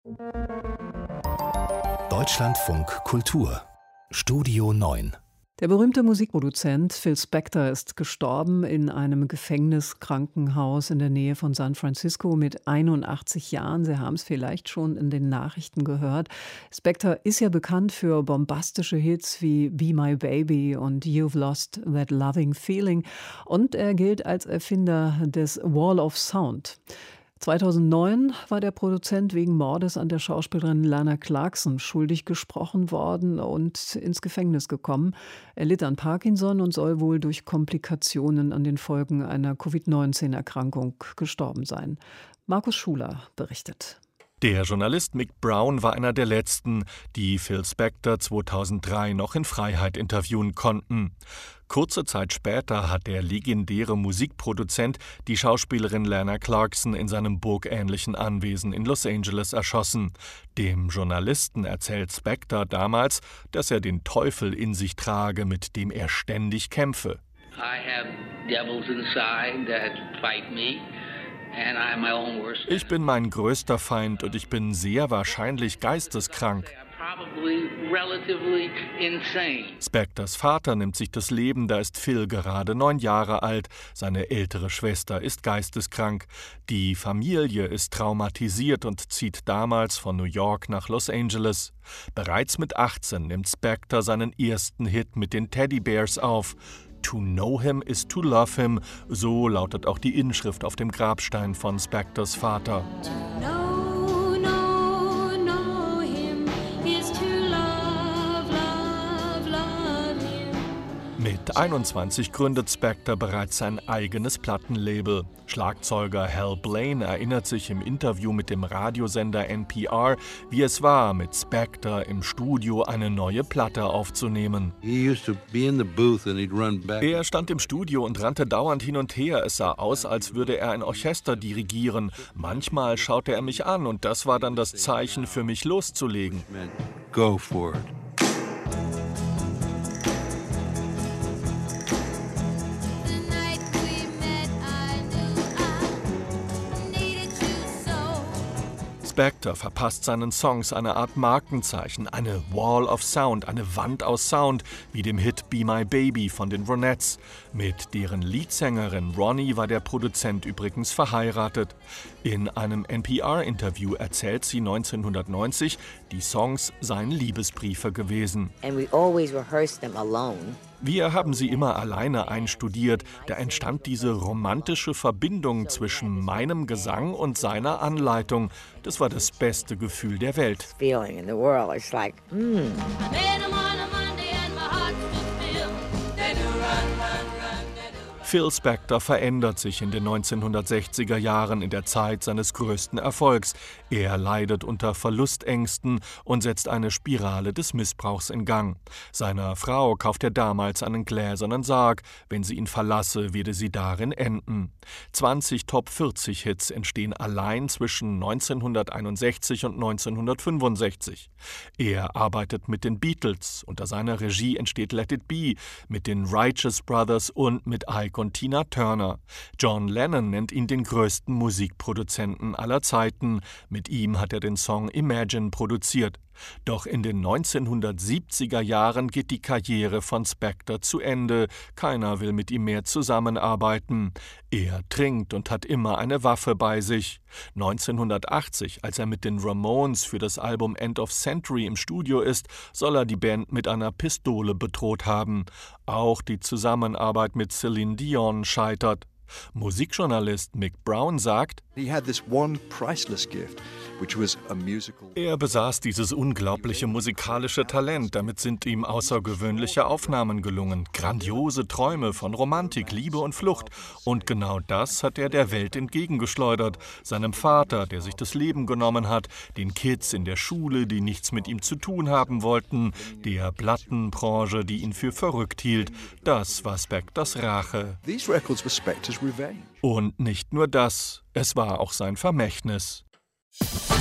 Deutschlandfunk Kultur Studio 9. Der berühmte Musikproduzent Phil Spector ist gestorben in einem Gefängniskrankenhaus in der Nähe von San Francisco mit 81 Jahren. Sie haben es vielleicht schon in den Nachrichten gehört. Spector ist ja bekannt für bombastische Hits wie Be My Baby und You've Lost That Loving Feeling. Und er gilt als Erfinder des Wall of Sound. 2009 war der Produzent wegen Mordes an der Schauspielerin Lana Clarkson schuldig gesprochen worden und ins Gefängnis gekommen. Er litt an Parkinson und soll wohl durch Komplikationen an den Folgen einer Covid-19-Erkrankung gestorben sein. Markus Schuler berichtet. Der Journalist Mick Brown war einer der letzten, die Phil Spector 2003 noch in Freiheit interviewen konnten. Kurze Zeit später hat der legendäre Musikproduzent die Schauspielerin Lana Clarkson in seinem burgähnlichen Anwesen in Los Angeles erschossen. Dem Journalisten erzählt Spector damals, dass er den Teufel in sich trage, mit dem er ständig kämpfe. I have devils inside that fight me. Ich bin mein größter Feind und ich bin sehr wahrscheinlich geisteskrank. Spectors Vater nimmt sich das Leben, da ist Phil gerade 9 Jahre alt. Seine ältere Schwester ist geisteskrank. Die Familie ist traumatisiert und zieht damals von New York nach Los Angeles. Bereits mit 18 nimmt Spector seinen ersten Hit mit den Teddy Bears auf. To know him is to love him, so lautet auch die Inschrift auf dem Grabstein von Spectors Vater. Mit 21 gründet Spector bereits sein eigenes Plattenlabel. Schlagzeuger Hal Blaine erinnert sich im Interview mit dem Radiosender NPR, wie es war, mit Spector im Studio eine neue Platte aufzunehmen. Er stand im Studio und rannte dauernd hin und her. Es sah aus, als würde er ein Orchester dirigieren. Manchmal schaute er mich an und das war dann das Zeichen für mich loszulegen. Go for it. Spector verpasst seinen Songs eine Art Markenzeichen, eine Wall of Sound, eine Wand aus Sound, wie dem Hit Be My Baby von den Ronettes. Mit deren Leadsängerin Ronnie war der Produzent übrigens verheiratet. In einem NPR-Interview erzählt sie 1990, die Songs seien Liebesbriefe gewesen. Wir haben sie immer alleine einstudiert. Da entstand diese romantische Verbindung zwischen meinem Gesang und seiner Anleitung. Das war das beste Gefühl der Welt. Phil Spector verändert sich in den 1960er Jahren in der Zeit seines größten Erfolgs. Er leidet unter Verlustängsten und setzt eine Spirale des Missbrauchs in Gang. Seiner Frau kauft er damals einen gläsernen Sarg. Wenn sie ihn verlasse, werde sie darin enden. 20 Top-40-Hits entstehen allein zwischen 1961 und 1965. Er arbeitet mit den Beatles. Unter seiner Regie entsteht Let It Be, mit den Righteous Brothers und mit Ike und Tina Turner. John Lennon nennt ihn den größten Musikproduzenten aller Zeiten. Mit ihm hat er den Song Imagine produziert. Doch in den 1970er Jahren geht die Karriere von Spector zu Ende. Keiner will mit ihm mehr zusammenarbeiten. Er trinkt und hat immer eine Waffe bei sich. 1980, als er mit den Ramones für das Album End of Century im Studio ist, soll er die Band mit einer Pistole bedroht haben. Auch die Zusammenarbeit mit Celine Dion scheitert. Musikjournalist Mick Brown sagt, er besaß dieses unglaubliche musikalische Talent, damit sind ihm außergewöhnliche Aufnahmen gelungen, grandiose Träume von Romantik, Liebe und Flucht. Und genau das hat er der Welt entgegengeschleudert, seinem Vater, der sich das Leben genommen hat, den Kids in der Schule, die nichts mit ihm zu tun haben wollten, der Plattenbranche, die ihn für verrückt hielt. Das war Spectors Rache. Und nicht nur das, es war auch sein Vermächtnis.